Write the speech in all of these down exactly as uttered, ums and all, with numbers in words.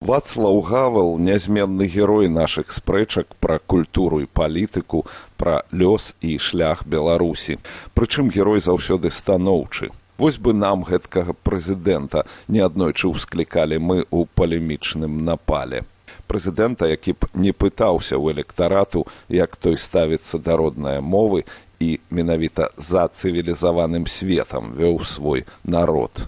Вацлаў Гавел – нязменны герой нашых спрэчак пра культуру і палітыку, пра лёс і шлях Беларусі. Прычым герой заўсёды станоўчы. Вось бы нам гэткага прэзідэнта неаднойчы ўсклікалі мы ў палемічным напале. Прэзідэнта, які б не пытаўся ў электарату, як той ставіцца да роднае мовы і менавіта за цывілізаваным светам вёў свой народ.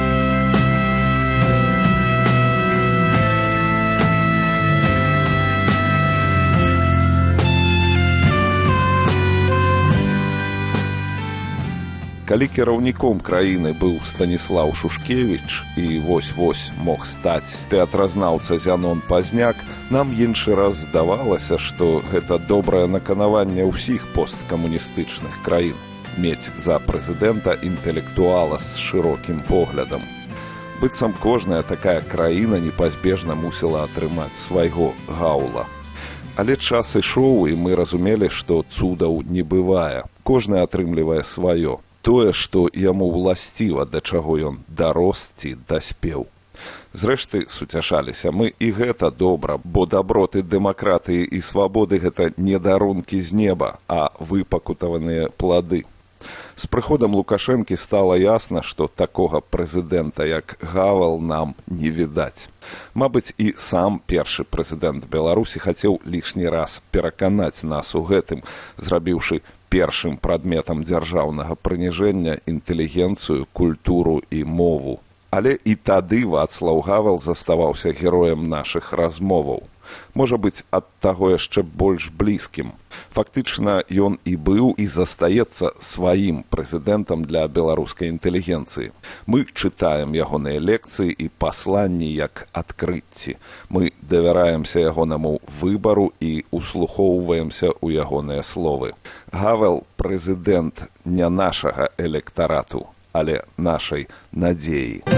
Калі кіраўніком краіны быў Станіслаў Шушкевіч і вось-вось мог стаць тэатразнаўца Зянон Пазняк, нам іншы раз здавалася, што гэта добрае наканаванне ўсіх посткамуністычных краін – мець за прэзідэнта інтэлектуала з шырокім поглядам. Быццам кожная такая краіна непазбежна мусіла атрымаць свайго Гаўла. Але час ішоў, і мы разумелі, што цудаў не бывае. Кожны атрымлівае сваё. Тое, што яму ўласціва, да чаго ён дарос ці даспеў. Зрэшты, суцяшаліся мы, і гэта добра, бо даброты дэмакратыі і свабоды – гэта не дарункі з неба, а выпакутаваныя плады. З прыходам Лукашэнкі стала ясна, што такога прэзідэнта, як Гавел, нам не відаць. Мабыць, і сам першы прэзідэнт Беларусі хацеў лішні раз пераканаць нас у гэтым, зрабіўшы першым прадметам дзяржаўнага прыніжэння інтэлігенцыю, культуру і мову. Але і тады Вацлаў Гавел заставаўся героем нашых размоваў. Можа быць, ад таго яшчэ больш блізкім. Фактычна, ён і быў, і застаецца сваім прэзідэнтам для беларускай інтэлігенцыі. Мы чытаем ягоныя лекцыі і пасланні як адкрыцці. Мы давяраемся ягонаму выбару і услухоўваемся ў ягоныя словы. Гавел – прэзідэнт не нашага электарату, але нашай надзеі.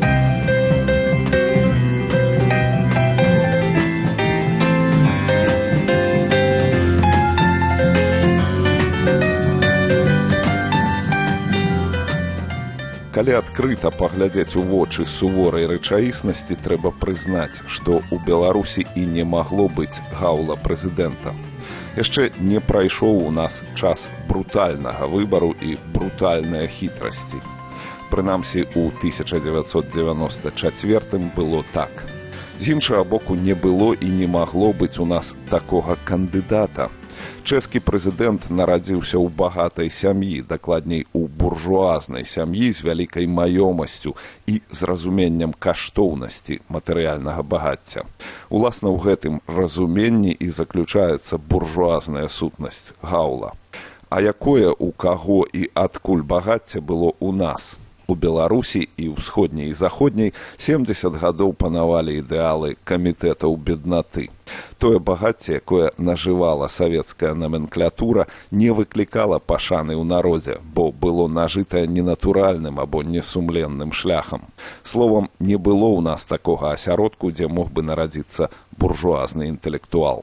Калі адкрыта паглядзець у вочы суворай рэчаіснасці, трэба прызнаць, што ў Беларусі і не магло быць Гаўла прэзідэнта. Яшчэ не прайшоў у нас час брутальнага выбару і брутальнай хітрасці. Прынамсі, у тысяча дзевяцьсот дзевяноста чацвёртым было так. З іншага боку, не было і не магло быць у нас такога кандыдата. Чэшскі прэзідэнт нарадзіўся ў багатай сям'і, дакладней, у буржуазнай сям'і з вялікай маёмасцю і з разуменнем каштоўнасці матэрыяльнага багацця. Уласна, ў гэтым разуменні і заключаецца буржуазная сутнасць Гаўла. А якое, у каго і адкуль багацце было ў нас? У Беларусі і ўсходняй і заходняй семдзесят гадоў панавалі ідэалы камітэтаў беднаты. Тое багацце, якое нажывала савецкая наменклятура, не выклікала пашаны ў народзе, бо было нажытае ненатуральным або несумленным шляхам. Словам, не было ў нас такога асяродку, дзе мог бы нарадзіцца буржуазны інтэлектуал.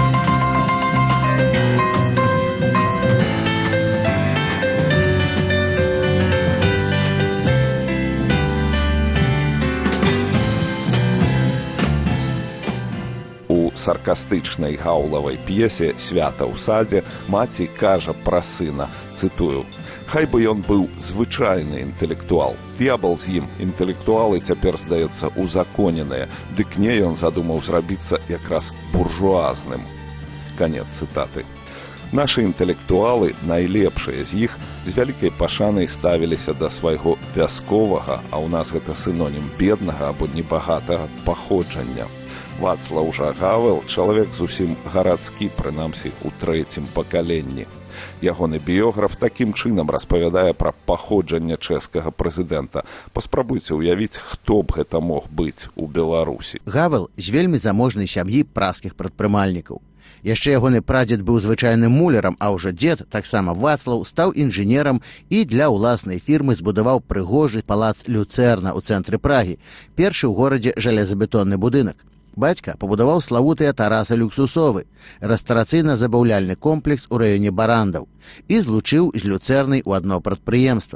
Саркастычнай гаўлавай п'есе «Свята ў садзе» маці кажа пра сына, цытую: «Хай бы ён быў звычайны інтэлектуал. Д'ябал з ім, інтэлектуалы цяпер, здаецца, узаконеныя, дык не ён задумаў зрабіцца якраз буржуазным». Канец цытаты. Нашы інтэлектуалы, найлепшыя з іх, з вялікай пашанай ставіліся да свайго вясковага, а ў нас гэта сінонім беднага або небагатага паходжання. Вацлаў жа Гавел – чалавек зусім гарадскі, прынамсі, у трэцім пакаленні. Ягоны біёграф такім чынам распавядае пра паходжанне чэшскага прэзідэнта. Паспрабуйце ўявіць, хто б гэта мог быць у Беларусі. Гавел з вельмі заможнай сям'і праскіх прадпрымальнікаў. Яшчэ ягоны прадзед быў звычайным мулярам, а ўжо дзед, таксама Вацлаў, стаў інжынерам і для ўласнай фірмы збудаваў прыгожы палац Люцэрна ў цэнтры Прагі, першы ў горадзе жалезабетонны будынак. Бацька пабудаваў славутыя Тараса Люксусовы, рэстарацыйна-забаўляльны комплекс у раёне Барандаў і злучыў з Люцэрнай у адно прадпрыемства.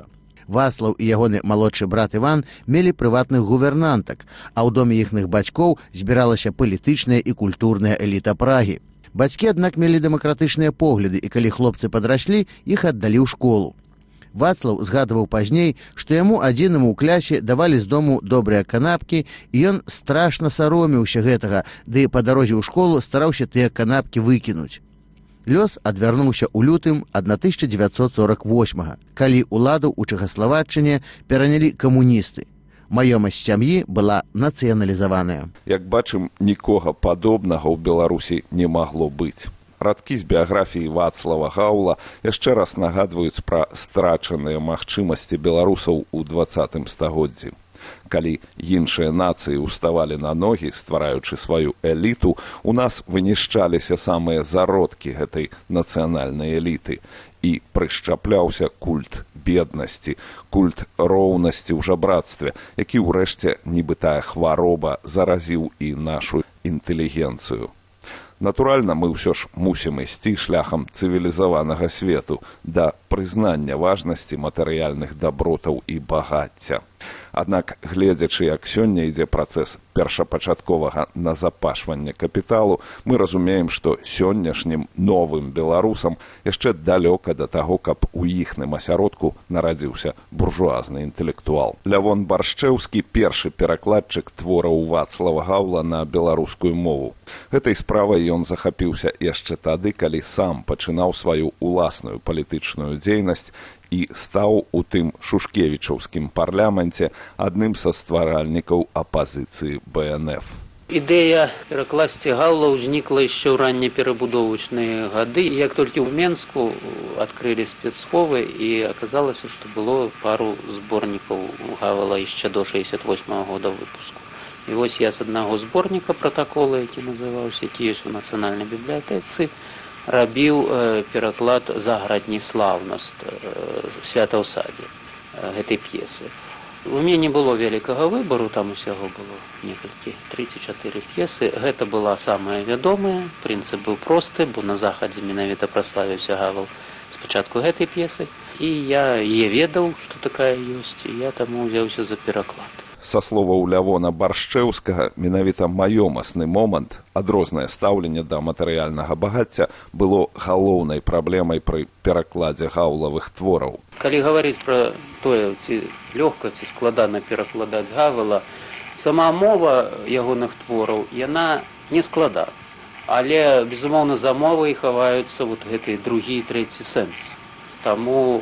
Вацлаў і ягоны малодшы брат Іван мелі прыватных гувернантак, а ў доме іхных бацькоў збіралася палітычная і культурная эліта Прагі. Бацькі, аднак, мелі дэмакратычныя погляды, і калі хлопцы падраслі, іх аддалі ў школу. Вацлаў згадываў пазней, што яму адзінаму ў клясе давалі з дому добрыя канапкі, і ён страшна саромеўся гэтага, ды па дарозе ў школу стараўся тыя канапкі выкінуць. Лёс адвярнуўся ў лютым тысяча дзевяцьсот сорак восьмага, калі ўладу ў Чэхаславаччыне перанялі камуністы. Маёмасць сям'і была нацыяналізаваная. Як бачым, нікога падобнага ў Беларусі не магло быць. Радкі з біяграфіі Вацлава Гаўла яшчэ раз нагадваюць пра страчаныя магчымасці беларусаў у дваццатым стагоддзі. Калі іншыя нацыі ўставалі на ногі, ствараючы сваю эліту, у нас вынішчаліся самыя зародкі гэтай нацыянальнай эліты. І прышчапляўся культ беднасці, культ роўнасці ў жабрацтве, які ўрэшце, нібы тая хвароба, заразіў і нашу інтэлігенцыю. Натуральна, мы ўсё ж мусім ісці шляхам цывілізаванага свету да прызнання важнасці матэрыяльных дабротаў і багацця. Аднак, гледзячы, як сёння ідзе працэс першапачатковага назапашвання капіталу, мы разумеем, што сённяшнім новым беларусам яшчэ далёка да таго, каб у іхным асяродку нарадзіўся буржуазны інтэлектуал. Лявон Баршчэўскі – першы перакладчык твораў Вацлава Гаўла на беларускую мову. Гэтай справай ён захапіўся яшчэ тады, калі сам пачынаў сваю уласную палітычную дзейнасць і стаў у тым шушкевічаўскім парламенце адным са стваральнікаў апазіцыі бэ эн эф. Ідэя перакласці Гаўла ўзнікла яшчэ ў раннеперабудовачныя гады. Як толькі ў Менску адкрылі спецсховы, і аказалася, што было пару зборнікаў Гаўла яшчэ до шэсцьдзесят восьмага года выпуску. І вось я з аднаго зборніка пратакола, які называўся, які ёсць у нацыянальнай бібліятэцы, рабіў э, пераклад «Заградні слаўнасць» э, «Свята ў садзе» э, гэтай п'есы. У мяне не было вялікага выбару, там усяго было некалькі, тры ці чатыры п'есы. Гэта была самая вядомая, прынцып быў просты, бо на захадзе менавіта праславіўся Гавел спачатку гэтай п'есы. І я яе ведаў, што такая ёсць, і я таму ўзяўся за пераклад. Са словаў Лявона Баршчэўскага, менавіта маёмасны момант, адрознае стаўленне да матэрыяльнага багацця было галоўнай праблемай пры перакладзе гаўлавых твораў. Калі гаварыць пра тое, ці лёгка, ці складана перакладаць Гавела, сама мова ягоных твораў, яна не складана. Але, безумоўна, за мовай хаваюцца вот гэты другі і трэці сэнс. Таму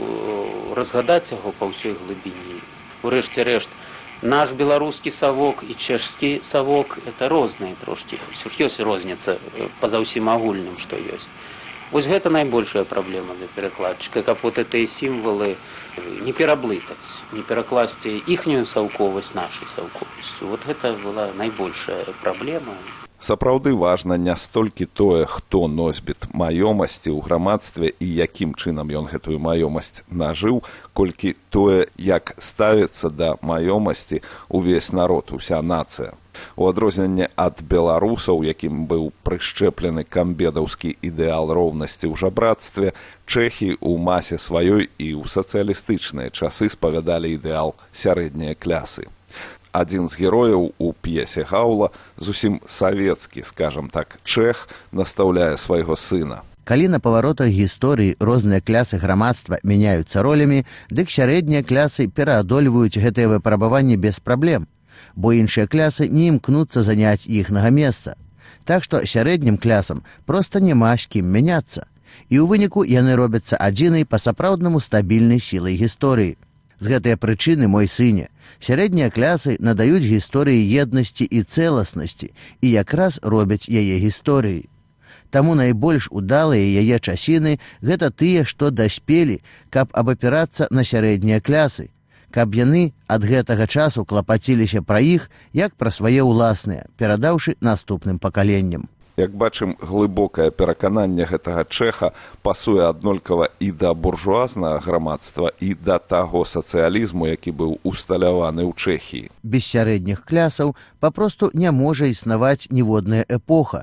разгадаць яго па ўсёй глыбіні. Урэшце рэшт, наш беларускі савок і чэшскі савок – это розныя трошкі. Ўсё ж ёсць розніца па-за ўсім агульным, што ёсць. Вось гэта найбольшая праблема для перакладчыка, каб вот гэтыя сімвалы не пераблытаць, не перакласці іхнюю саўковасць нашай саўковасцю. Вот гэта была найбольшая праблема. Сапраўды важна не столькі тое, хто носьбіт маёмасці ў грамадстве і якім чынам ён гэтую маёмасць нажыў, колькі тое, як ставіцца да маёмасці ўвесь народ, уся нацыя. У адрозненне ад беларусаў, якім быў прышчэплены камбедаўскі ідэал роўнасці ў жабрацтве, чэхі ў масе сваёй і ў сацыялістычныя часы спавядалі ідэал сярэдняй клясы. Адзін з герояў у п'есе Гаўла, зусім савецкі, скажам так, чэх, настаўляе свайго сына. Калі на паваротах гісторыі розныя клясы грамадства мяняюцца ролямі, дык сярэднія клясы пераадольваюць гэтыя выпрабаванні без праблем, бо іншыя клясы не імкнуцца заняць іхнага месца. Так што сярэднім клясам проста няма з кім мяняцца. І ў выніку яны робяцца адзінай па-сапраўднаму стабільнай сілай гісторыі. З гэтыя прычыны, мой сыне, сярэднія клясы надаюць гісторыі еднасці і цэласнасці і якраз робяць яе гісторыі. Таму найбольш удалыя яе часіны гэта тыя, што даспелі, каб абапірацца на сярэднія клясы, каб яны ад гэтага часу клапаціліся пра іх, як пра свае ўласныя, перадаўшы наступным пакаленням. Як бачым, глыбокае перакананне гэтага чэха пасуе аднолькава і да буржуазнага грамадства, і да таго сацыялізму, які быў усталяваны ў Чэхіі. Без сярэдніх клясаў папросту не можа існаваць ніводная эпоха,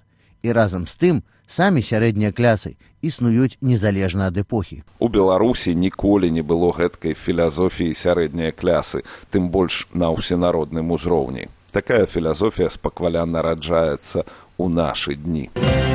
І разам з тым самі сярэднія клясы існуюць незалежна ад эпохі. У Беларусі ніколі не было гэткай філасофіі сярэдняй клясы, тым больш на ўсенародным узроўні. Такая філасофія спакваля нараджаецца ў нашы дні.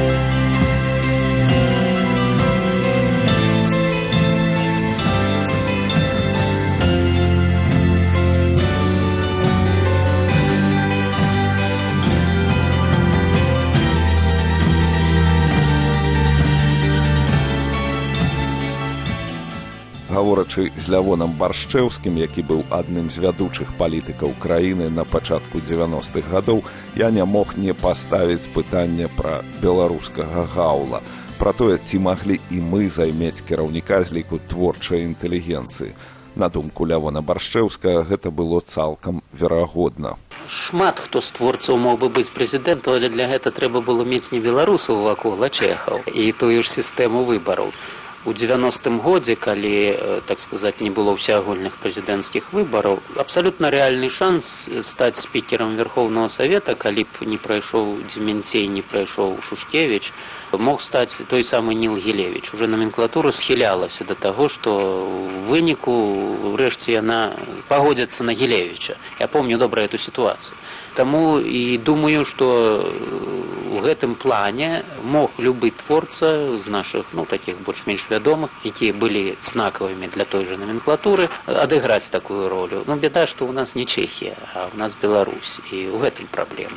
Гаворачы з Лявонам Баршчэўскім, які быў адным з вядучых палітыкаў краіны на пачатку дзевяностых гадоў, я не мог не паставіць пытанне пра беларускага гаўла, пра тое, ці маглі і мы займець кіраўніка з ліку творчай інтэлігенцыі. На думку Лявона Баршчэўскага, гэта было цалкам верагодна. Шмат хто з творцаў мог бы быць прэзідэнтам, але для гэта трэба было мець не беларусаў вакол, а чэхаў і тую ж сістэму выбараў. У дзевяностым годзе, калі, так сказаць, не было ўсеагульных прэзідэнцкіх выбараў, абсалютна рэальны шанс стаць спікерам Верховнага Савета, калі б не прайшоў Дземянцей, не прайшоў Шушкевіч, мог стаць той самы Ніл Гілевіч. Уже номенклатура схілялася да таго, што ў выніку ўрэшце яна пагодзіцца на Гілевіча. Я помню добра эту сітуацыю. Таму і думаю, што у гэтым плане мог любы творца з нашых, ну, такіх больш-менш вядомых, якія былі знакавымі для той жа номенклатуры, адыграць такую ролю. Ну, беда, што ў нас не Чэхія, а ў нас Беларусь, і ў гэтым праблема.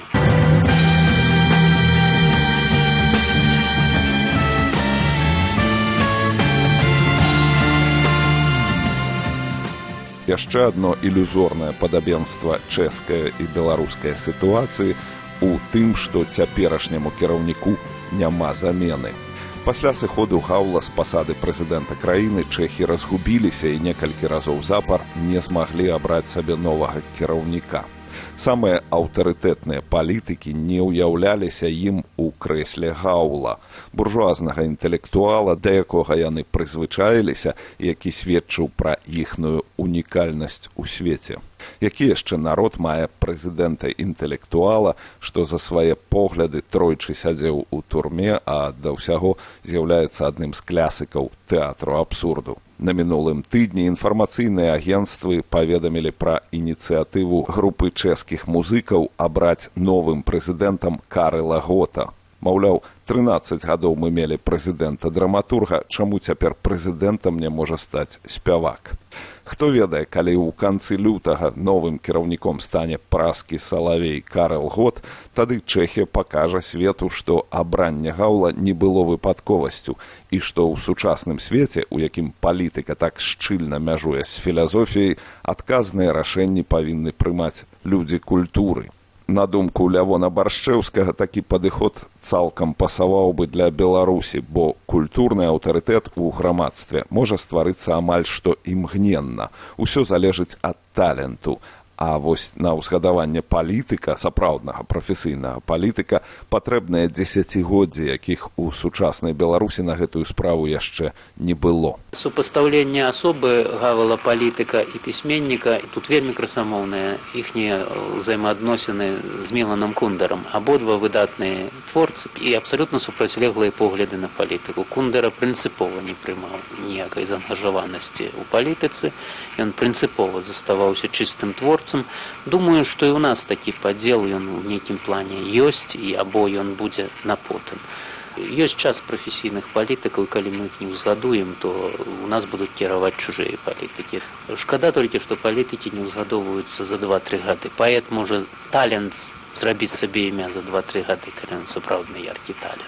Яшчэ адно ілюзорнае падабенства чэшскай і беларускай сітуацыі у тым, што цяперашняму кіраўніку няма замены. Пасля сыходу гаўла з пасады прэзідэнта краіны чэхі разгубіліся і некалькі разоў запар не змаглі абраць сабе новага кіраўніка. Самыя аўтарытэтныя палітыкі не ўяўляліся ім у крэсле гаўла, буржуазнага інтэлектуала, да якога яны прызвычаіліся, які сведчыў пра іхную унікальнасць у свеце. Які яшчэ народ мае прэзідэнта інтэлектуала, што за свае погляды тройчы сядзеў у турме, а да ўсяго з'яўляецца адным з клясыкаў тэатру абсурду. На мінулым тыдні інфармацыйныя агенцтвы паведамілі пра ініцыятыву групы чэшскіх музыкаў абраць новым прэзідэнтам Карла Гота. Маўляў, трынаццаць гадоў мы мелі прэзідэнта-драматурга, чаму цяпер прэзідэнтам не можа стаць спявак? Хто ведае, калі ў канцы лютага новым кіраўніком стане праскі салавей Карл Гот, тады Чэхія пакажа свету, што абранне гаўла не было выпадковасцю і што ў сучасным свеце, у якім палітыка так шчыльна мяжуе з філасофіяй, адказныя рашэнні павінны прымаць людзі культуры. На думку Лявона Баршчэўскага, такі падыход цалкам пасаваў бы для Беларусі, бо культурны аўтарытэт у грамадстве можа стварыцца амаль што імгненна. Усё залежыць ад таленту. А вось на ўзгадаванне палітыка, сапраўднага прафесійнага палітыка, патрэбныя дзесяцігоддзі, якіх у сучаснай Беларусі на гэтую справу яшчэ не было. Супастаўленне асобы гавала палітыка і пісьменніка тут вельмі красамоўныя іхнія ўзаемаадносіны з Міланом Кундарам. Абодва выдатныя творцы і абсалютна супрацьлеглыя погляды на палітыку. Кундара прынцыпова не прымаў ніякай заангажаванасці ў палітыцы, ён прынцыпова заставаўся чыстым творцам. Думаю, што і ў нас такі падзел, ён у нейкім плане ёсць, і або ён будзе на потым. Ёсць час прафесійных палітыкаў, і калі мы іх не ўзгадуем, то у нас будуць кіраваць чужыя палітыкі. Шкада толькі, што палітыкі не ўзгадоўваюцца за два-тры гады. Паэт можа талент зрабіць сабе імя за два-тры гады, калі ён сапраўдны яркі талент.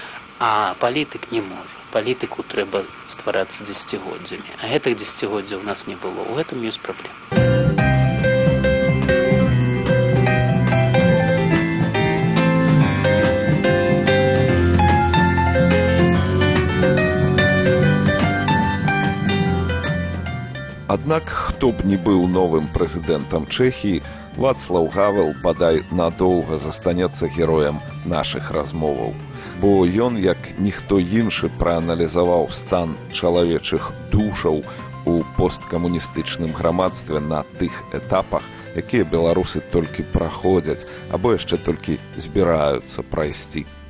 А палітык не можа. Палітыку трэба стварацца дзесяцігоддзямі. А гэтых дзесяцігоддзяў у нас не было. У гэтым ёсць праблема. Аднак, хто б не быў новым прэзідэнтам Чэхіі, Вацлаў Гавел бадай надоўга застанецца героем нашых размоваў. Бо ён, як ніхто іншы, прааналізаваў стан чалавечых душаў у посткамуністычным грамадстве на тых этапах, якія беларусы толькі праходзяць, або яшчэ толькі збіраюцца прайсці.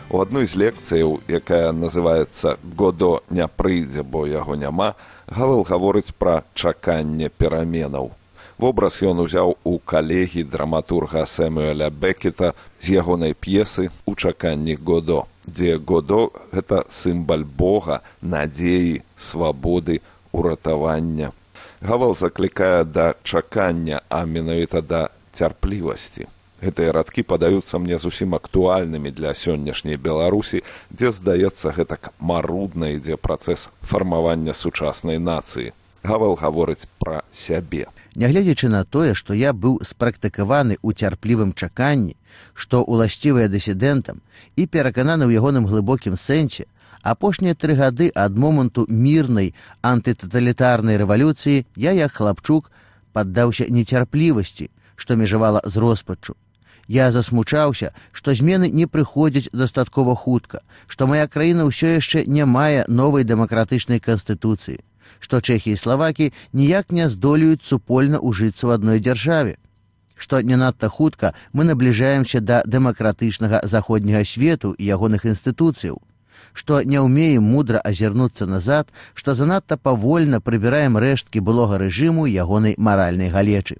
У адной з лекцыяў, якая называецца «Годо не прыйдзе, бо яго няма», Гавел гаворыць пра чаканне пераменаў. Вобраз ён узяў у калегі драматурга Сэмюэля Бекета з ягонай п'есы «У чаканні Годо», дзе Годо – гэта сімвал Бога, надзеі, свабоды, уратавання. Гавел заклікае да чакання, а менавіта да цярплівасці. Гэтыя радкі падаюцца мне зусім актуальнымі для сённяшняй Беларусі, дзе, здаецца, гэтак марудна ідзе працэс фармавання сучаснай нацыі. Гавел гаворыць пра сябе. Нягледзячы на тое, што я быў спрактыкаваны ў цярплівым чаканні, што уласцівае дысідэнтам, і перакананы ў ягоным глыбокім сэнсе, апошнія тры гады ад моманту мірнай антытаталітарнай рэвалюцыі я, як хлапчук, паддаўся нецярплівасці, што межавала з роспаччу. Я засмучаўся, што змены не прыходзяць дастаткова хутка, што мая краіна ўсё яшчэ не мае новай дэмакратычнай канстытуцыі, што Чэхія і Славакі ніяк не здолеюць супольна ўжыцца ў адной дзяржаве, што не надта хутка мы набліжаемся да дэмакратычнага заходняга свету і ягоных інстытуцыяў, што не ўмеем мудра азірнуцца назад, што занадта павольна прыбіраем рэшткі былога рэжыму і ягонай маральнай галечы.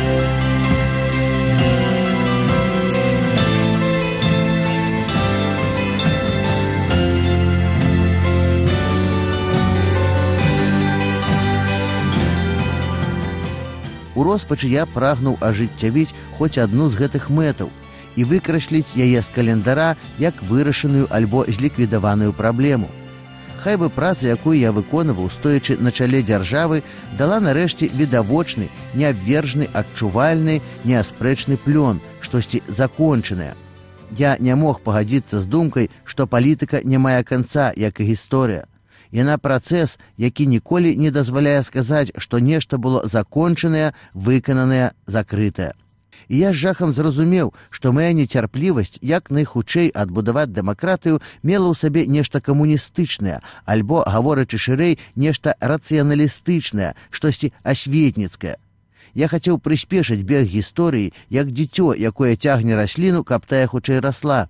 У роспачы я прагнуў ажыццявіць хоць адну з гэтых мэтаў і выкрасліць яе з календара як вырашаную альбо зліквідаваную праблему. Хай бы праца, якую я выконваў, стоячы на чале дзяржавы, дала нарэшце відавочны, неабвержны, адчувальны, неаспрэчны плён, штосьці закончанае. Я не мог пагадзіцца з думкай, што палітыка не мае канца, як і гісторыя. Яна працэс, які ніколі не дазваляе сказаць, што нешта было закончанае, выкананае, закрытае. І я з жахам зразумеў, што мая нецярплівасць як найхутчэй адбудаваць дэмакратыю мела ў сабе нешта камуністычнае, альбо, гаворачы шырэй, нешта рацыяналістычнае, штосьці асветніцкае. Я хацеў прыспешыць бег гісторыі, як дзіцё, якое цягне расліну, каб тая хутчэй расла.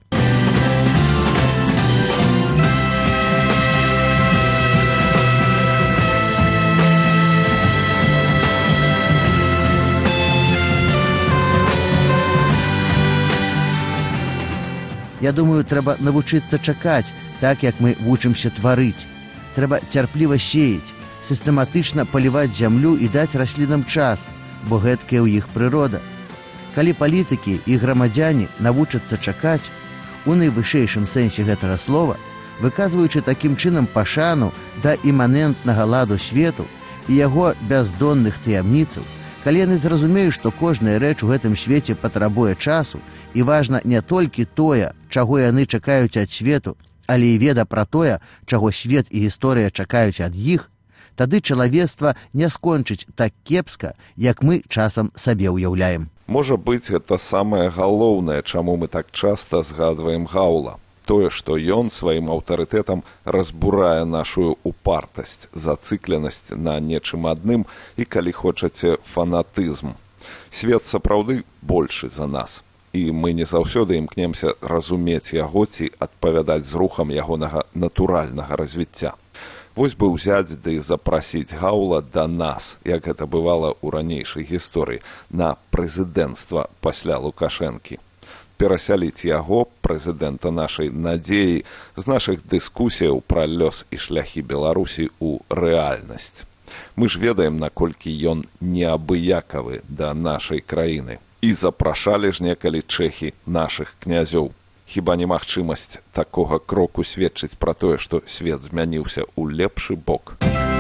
Я думаю, трэба навучыцца чакаць, так, як мы вучымся тварыць. Трэба цярпліва сеяць, сістэматычна паліваць зямлю і даць раслінам час, бо гэткая ў іх прырода. Калі палітыкі і грамадзяне навучацца чакаць, у найвышэйшым сэнсе гэтага слова, выказваючы такім чынам пашану да іманентнага ладу свету і яго бяздонных таямніцаў, калі яны зразумеюць, што кожная рэч у гэтым свеце патрабуе часу, і важна не толькі тое, чаго яны чакаюць ад свету, але і веда пра тое, чаго свет і гісторыя чакаюць ад іх, тады чалавецтва не скончыць так кепска, як мы часам сабе ўяўляем. Можа быць, гэта самае галоўнае, чаму мы так часта згадваем Гаўла. Тое, што ён сваім аўтарытэтам разбурае нашу упартасць, зацыкленасць на нечым адным і, калі хочаце, фанатызм. Свет сапраўды большы за нас. І мы не заўсёды імкнемся разумець яго ці адпавядаць з рухам ягонага натуральнага развіцця. Вось бы ўзяць ды запрасіць Гаўла да нас, як гэта бывала ў ранейшай гісторыі, на прэзідэнцтва пасля Лукашэнкі. Перасяліць яго, прэзідэнта нашай надзеі, з нашых дыскусіяў пра лёс і шляхі Беларусі ў рэальнасць. Мы ж ведаем, наколькі ён неабыякавы да нашай краіны. І запрашалі ж некалі чэхі нашых князёў. Хіба немагчымасць такога кроку сведчыць пра тое, што свет змяніўся ў лепшы бок?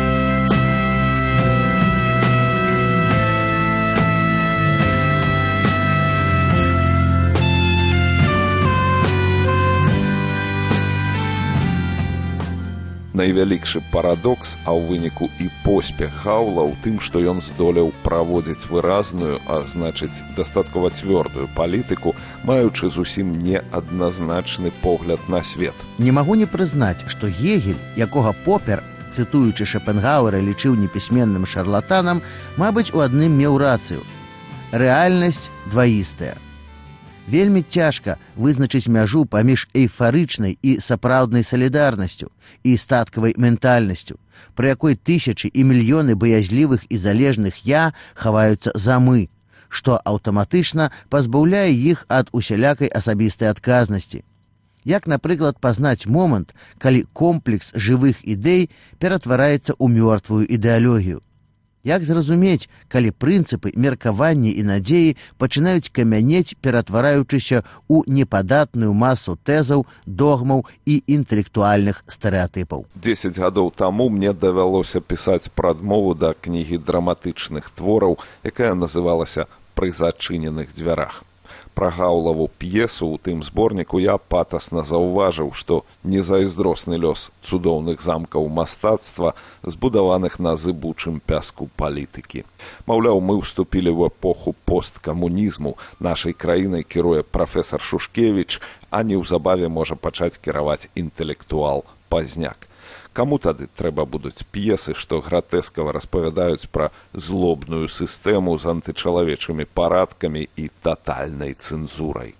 Найвялікшы парадокс, а ў выніку і поспех Гаўла ў тым, што ён здолеў праводзіць выразную, а значыць, дастаткова цвёрдую палітыку, маючы зусім неадназначны погляд на свет. Не магу не прызнаць, што Гегель, якога Попер, цытуючы Шопенгауэра, лічыў непісьменным шарлатанам, мабыць, у адным меў рацыю. Рэальнасць дваістая. Вельмі цяжка вызначыць мяжу паміж эйфарычнай і сапраўднай салідарнасцю і статкавай ментальнасцю, пры якой тысячы і мільёны баязлівых і залежных «я» хаваюцца за «мы», што аўтаматычна пазбаўляе іх ад усялякай асабістай адказнасці. Як, напрыклад, пазнаць момант, калі комплекс жывых ідэй ператвараецца ў мёртвую ідэалогію? Як зразумець, калі прынцыпы, меркаванні і надзеі пачынаюць камянець, ператвараючыся ў непадатную масу тэзаў, догмаў і інтэлектуальных стэрэатыпаў? Дзесяць гадоў таму мне давялося пісаць прадмову да кнігі драматычных твораў, якая называлася «Пры зачыненых дзвярах». Пра Гаўлаву п'есу ў тым зборніку я патасна заўважыў, што незайздросны лёс цудоўных замкаў мастацтва, збудаваных на зыбучым пяску палітыкі. Маўляў, мы ўступілі ў эпоху посткамунізму, нашай краінай кіруе прафесар Шушкевіч, а неўзабаве можа пачаць кіраваць інтэлектуал Пазняк. Каму тады трэба будуць п'есы, што гратэскава распавядаюць пра злобную сістэму з антычалавечымі парадкамі і татальнай цэнзурай?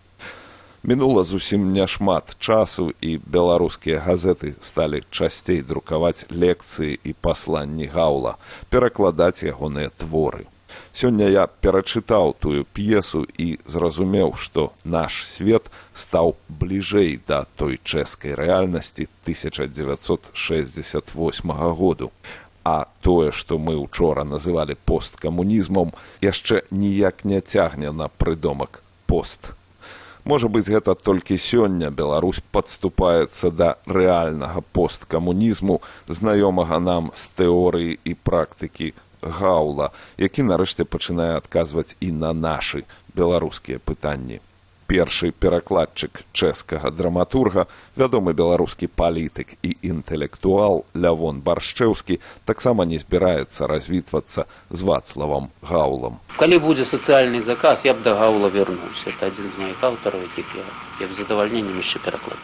Мінула зусім няшмат часу, і беларускія газеты сталі часцей друкаваць лекцыі і пасланні Гаўла, перакладаць ягоныя творы. Сёння я перачытаў тую п'есу і зразумеў, што наш свет стаў бліжэй да той чэшскай рэальнасці тысяча дзевяцьсот шэсцьдзесят восьмага году. А тое, што мы учора называлі посткамунізмам, яшчэ ніяк не цягне на прыдомак пост. Можа быць, гэта толькі сёння Беларусь падступаецца да рэальнага посткамунізму, знаёмага нам з тэорыі і практыкі Гаўла, які нарэшце пачынае адказваць і на нашы беларускія пытанні. Першы перакладчык чэшскага драматурга, вядомы беларускі палітык і інтэлектуал Лявон Баршчэўскі таксама не збіраецца развітвацца з Вацлавам Гаўлам. Калі будзе сацыяльны заказ, я б да Гаўла вярнуўся. Это адзін з маіх аўтараў, якіх я, я б з задавальненнем яшчэ перакладаў.